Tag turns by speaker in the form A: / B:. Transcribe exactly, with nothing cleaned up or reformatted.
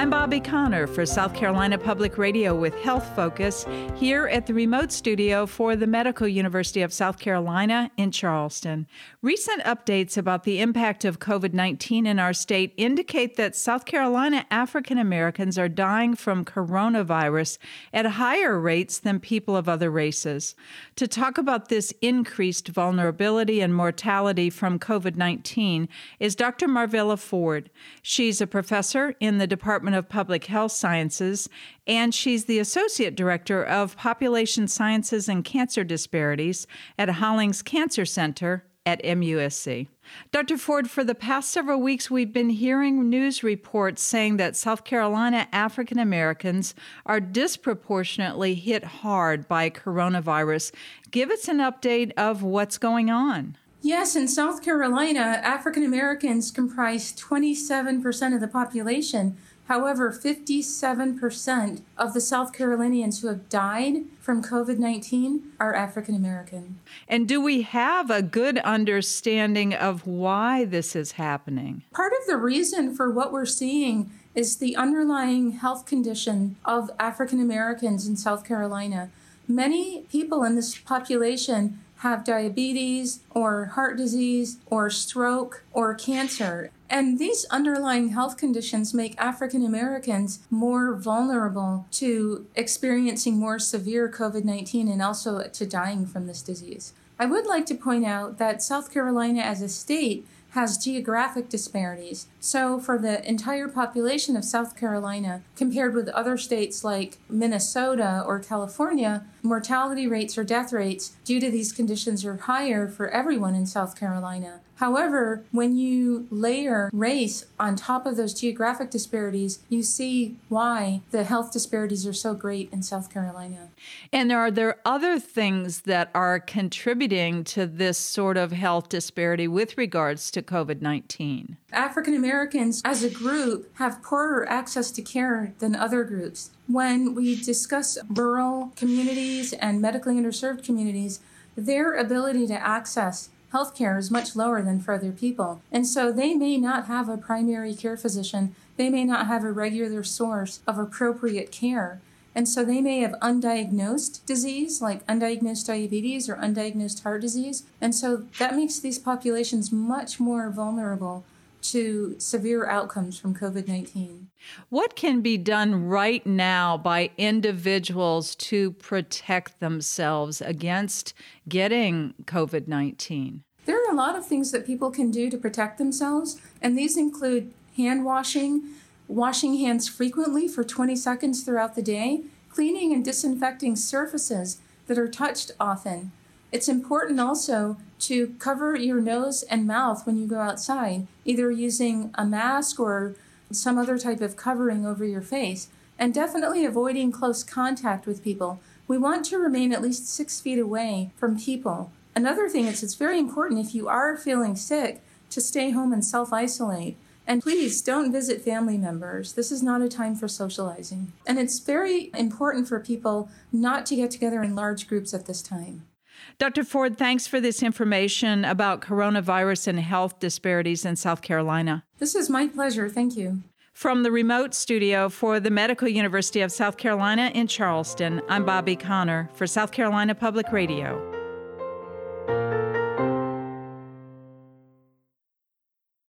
A: I'm Bobby Connor for South Carolina Public Radio with Health Focus here at the remote studio for the Medical University of South Carolina in Charleston. Recent updates about the impact of COVID nineteen in our state indicate that South Carolina African Americans are dying from coronavirus at higher rates than people of other races. To talk about this increased vulnerability and mortality from COVID nineteen is Doctor Marvella Ford. She's a professor in the Department of Public Health Sciences, and she's the Associate Director of Population Sciences and Cancer Disparities at Hollings Cancer Center at M U S C. Doctor Ford, for the past several weeks, we've been hearing news reports saying that South Carolina African Americans are disproportionately hit hard by coronavirus. Give us an update of what's going on.
B: Yes, in South Carolina, African Americans comprise twenty-seven percent of the population. However, fifty-seven percent of the South Carolinians who have died from COVID nineteen are African American.
A: And do we have a good understanding of why this is happening?
B: Part of the reason for what we're seeing is the underlying health condition of African Americans in South Carolina. Many people in this population have diabetes or heart disease or stroke or cancer. And these underlying health conditions make African Americans more vulnerable to experiencing more severe COVID nineteen and also to dying from this disease. I would like to point out that South Carolina as a state has geographic disparities. So for the entire population of South Carolina, compared with other states like Minnesota or California, mortality rates or death rates due to these conditions are higher for everyone in South Carolina. However, when you layer race on top of those geographic disparities, you see why the health disparities are so great in South Carolina.
A: And are there other things that are contributing to this sort of health disparity with regards to COVID nineteen?
B: African Americans as a group have poorer access to care than other groups. When we discuss rural communities and medically underserved communities, their ability to access healthcare is much lower than for other people. And so they may not have a primary care physician. They may not have a regular source of appropriate care. And so they may have undiagnosed disease, like undiagnosed diabetes or undiagnosed heart disease. And so that makes these populations much more vulnerable to severe outcomes from COVID nineteen.
A: What can be done right now by individuals to protect themselves against getting COVID nineteen?
B: There are a lot of things that people can do to protect themselves, and these include hand washing, washing hands frequently for twenty seconds throughout the day, cleaning and disinfecting surfaces that are touched often. It's important also to cover your nose and mouth when you go outside, either using a mask or some other type of covering over your face, and definitely avoiding close contact with people. We want to remain at least six feet away from people. Another thing is it's very important if you are feeling sick to stay home and self-isolate. And please don't visit family members. This is not a time for socializing. And it's very important for people not to get together in large groups at this time.
A: Doctor Ford, thanks for this information about coronavirus and health disparities in South Carolina.
B: This is my pleasure. Thank you.
A: From the remote studio for the Medical University of South Carolina in Charleston, I'm Bobby Connor for South Carolina Public Radio.